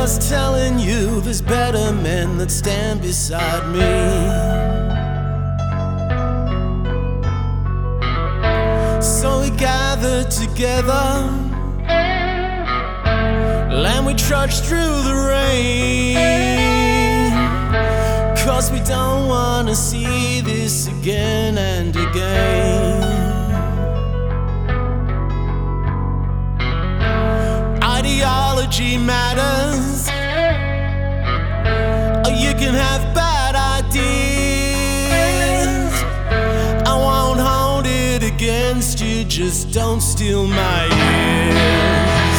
was telling you there's better men that stand beside me. So we gathered together and we trudged through the rain, 'cause we don't wanna see this again and again. Ideology matters, or you can have bad ideas. I won't hold it against you, just don't steal my ears.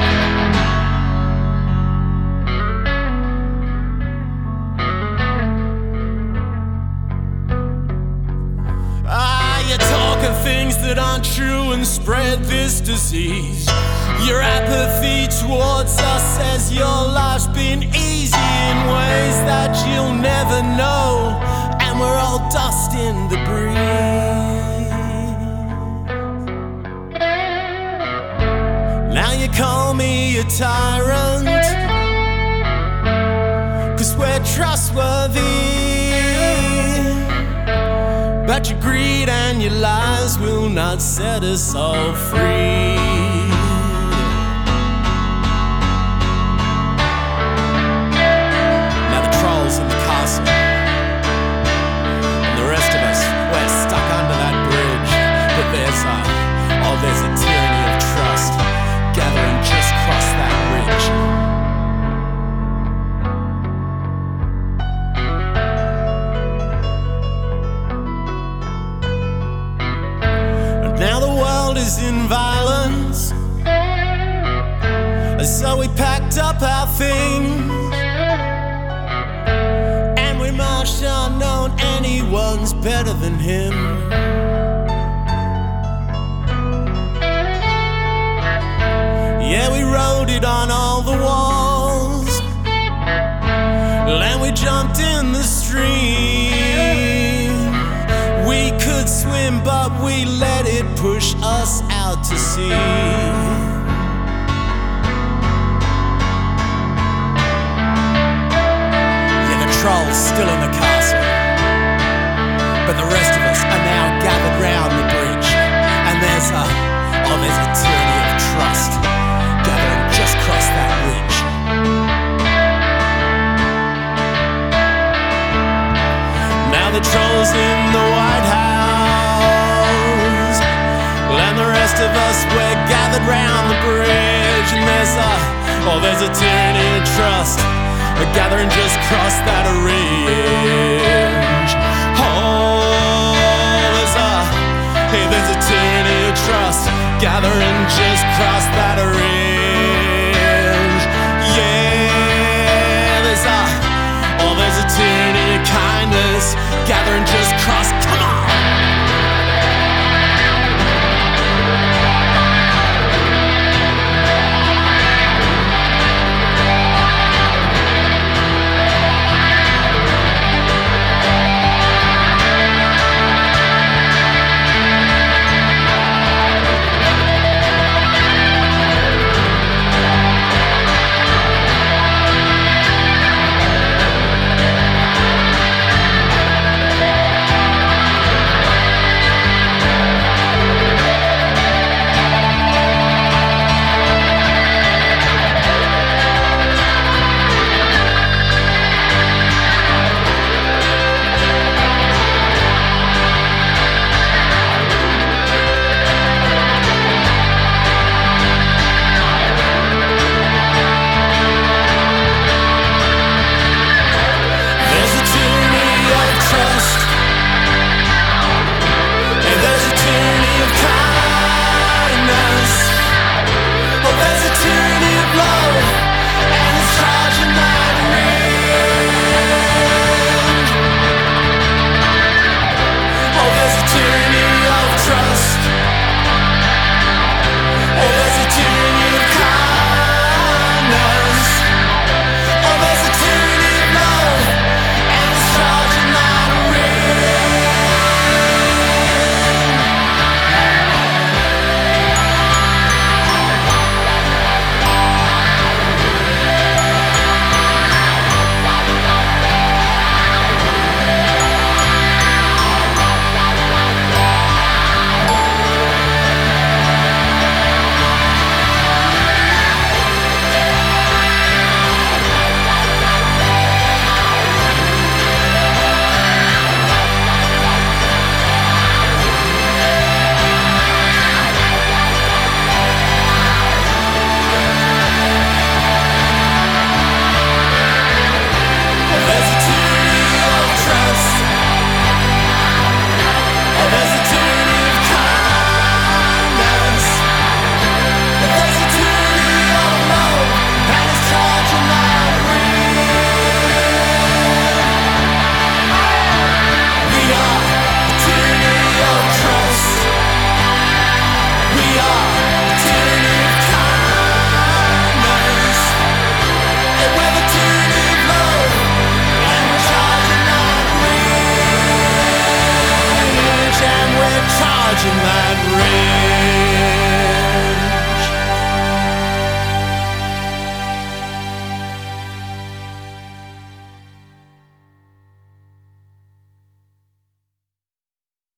You're talking things that aren't true and spread this disease. Your apathy towards us says your life's been easy in ways that you'll never know, and we're all dust in the breeze. Now you call me a tyrant, 'cause we're trustworthy, but your greed and your lies will not set us all free. Now the trolls in the castle and the rest of us, we're stuck under that bridge. But there's a tyranny of trust gathering just across that ridge. Now the world is in violence, so we packed up our things and we marched unknown. Anyone's better than him. Yeah, we wrote it on all the walls, and we jumped in the stream. We could swim, but we let it push us out to sea. Yeah, the troll's still in the castle, but the rest of us are now gathered round the bridge. And there's a tyranny of trust gathering just across that ridge. Now the troll's in the White House, and the rest of us, we're gathered round the bridge. And there's a tyranny of trust gathering just across that ridge. Oh, there's a tyranny of trust gathering just across